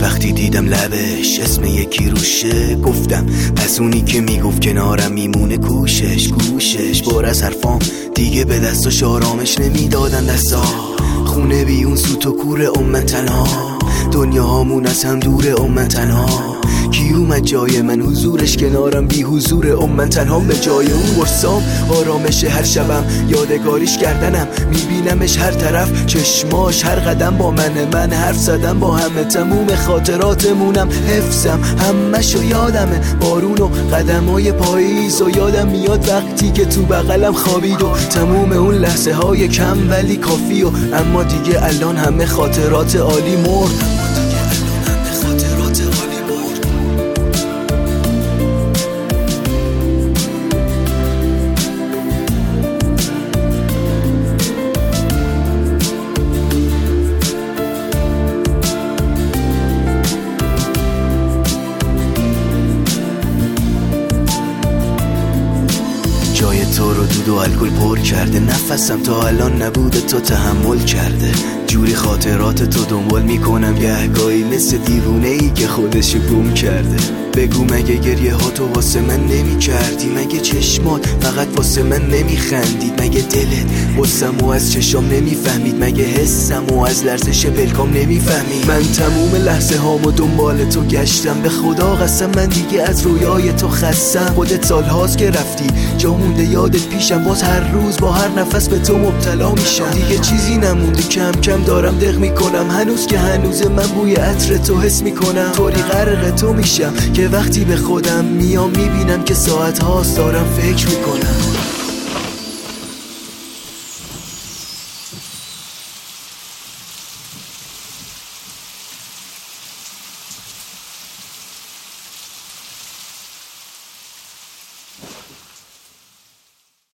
وقتی دیدم لبش اسم یکی روشه، گفتم پس اونی که میگفت کنارم میمونه کوشش بار از حرفام دیگه به دستاش آرامش نمیدادن دستا. خونه بی اون سوت و کور من تنها، دنیا هامون از هم دور من تنها. کی اومد جای من حضورش کنارم بی حضور من تنها. به جای اون برسام آرامش هر شبم، یادگاریش کردنم میبینمش هر طرف، چشماش هر قدم با من حرف زدم با همه، تموم خاطراتمونم حفظم همشو یادمه. بارون و قدمای پاییز و یادم میاد وقتی که تو بغلم خوابید و تموم اون لحظه های کم ولی کافی و اما دیگه الان همه خاطرات عالی مرد. جای تو رو دود و الکل پر کرده، نفسم تا الان نبوده تو تحمل کرده. جوری خاطرات تو دنبال میکنم گهگاهی مثل دیوونه ای که خودش گم کرده. بگو مگه گریه ها تو واسه من نمی کردی؟ مگه چشمات فقط واسه من نمی خندید؟ مگه دلت واسم و از چشام نمی فهمید؟ مگه حسم و از لرزش پلکام نمی فهمید؟ من تموم لحظه هامو دنبال تو گشتم، به خدا قسم من دیگه از رویای تو خستم. خودت سالهاست که رفتی جا مونده یادت پیشم، باز هر روز با هر نفس به تو مبتلا میشم. دیگه چیزی نمونده کم کم دارم دق میکنم، هنوز که هنوز من بوی عطر تو حس میکنم. طوری غرق تو میشم که وقتی به خودم میام میبینم که ساعت هاست دارم فکر میکنم.